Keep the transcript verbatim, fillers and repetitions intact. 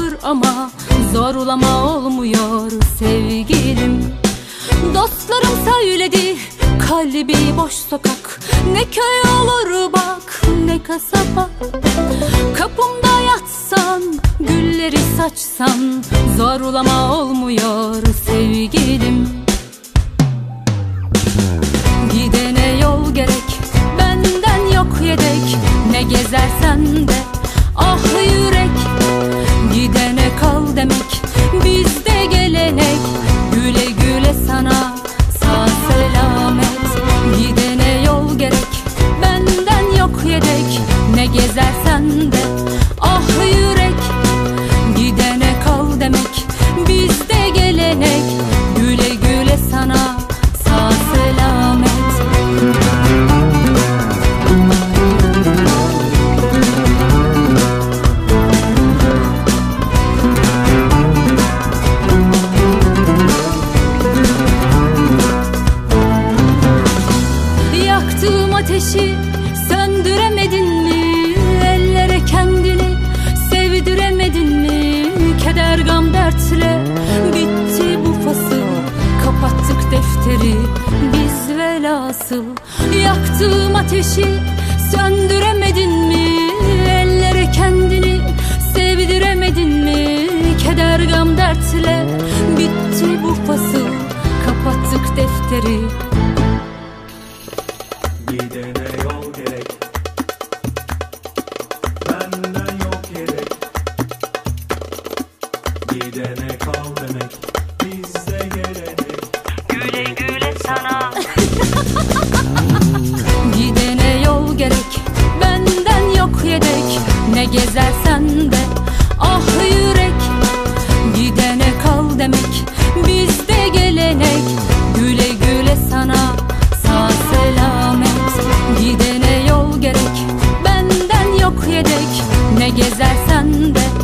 olur ama zorlama olmuyor sevgilim. Dostlarım söyledi, kalbi boş sokak, ne köy olur bak ne kasaba. Kapımda yatsan, gülleri saçsan, zorlama olmuyor sevgilim. Gidene yol gerek, benden yok yedek, ne gezersen de ah yürek. Gidene kal demek bizde gelenek, güle güle sana sağ selamet. Gidene yol gerek, benden yok yedek, ne gezersen de ah yürek. Gidene kal demek bizde gelenek, güle güle sana sağ selamet. Yaktığım ateşi söndüremedin mi? Ellere kendini sevdiremedin mi? Keder gam dertle bitti bu fasıl, kapattık defteri biz velhasıl. Yaktığım ateşi söndüremedin mi? Ellere kendini sevdiremedin mi? Keder gam dertle bitti bu fasıl, kapattık defteri. Gidene yol gerek, benden yok yedek, gidene kal demek bizde gelenek, Güle güle sana. Gidene yol gerek, benden yok yedek, ne gezersen de ah yürek. Gidene kal demek bizde gelenek, güle güle sana sağ selamet. Gidene yol gerek, benden yok yedek, ne gezersen de